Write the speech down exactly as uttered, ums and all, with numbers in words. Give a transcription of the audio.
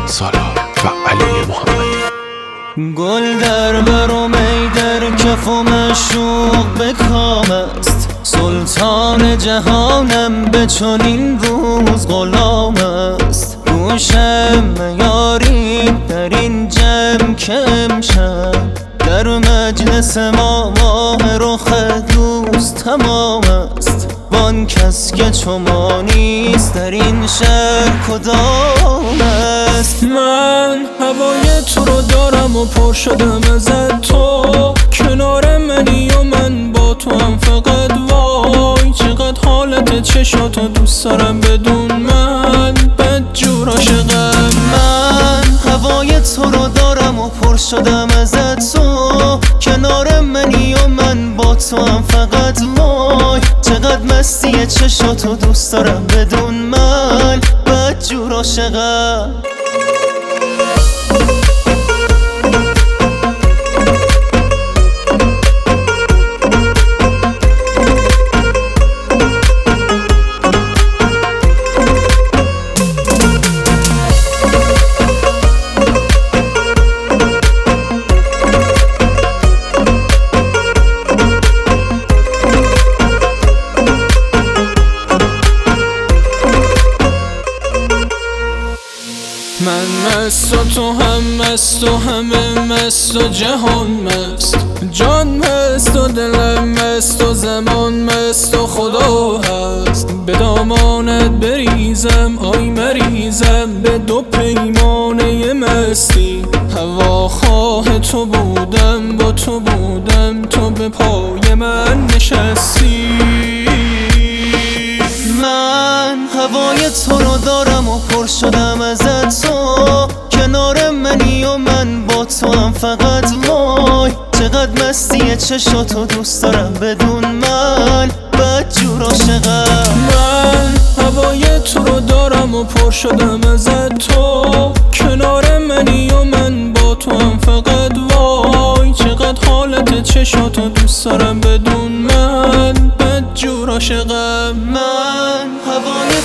سالار و علی محمدی. گل در بر و می در کف و مشوق به کام است، سلطان جهانم به چنین روز غلام است. گوشم میارید در این جمع که امشب در مجلس ما ماه رخ دوست تمام است. وان کس که چو ما نیست در این شهر کدام است؟ من هوای تو رو دارم و پر شدم ازت، تو کنار منی و من با تو هم فقط. وای چقدر حالت چشاتو دوست دارم بدون من بدجور عاشقم. من هوای تو رو دارم و پر شدم ازت، تو کنار منی و من با تو هم فقط. وای چقدر مستی چشاتو دوست دارم بدون من بدجور عاشقم. من مست و تو هم مست و همه مست و جهان مست، جان مست و دلم مست و زمان مست و خدا هست. به دامانت بریزم آی مریزم به دو پیمانه مستی. هواخواه تو بودم با تو بودم تو به پای من نشستی. من هوای تو رو دارم و پر شدم ازت، تو کنار منی و من با تو هم فقط. وای چقدر مستی چشاتو دوست دارم بدون من بدجور عاشقم. من هوای تو رو دارم و پر شدم ازت، تو کنار منی و من با تو هم فقط. وای چقدر حالت چشاتو دوست دارم بدون من بدجور عاشقم. من هوای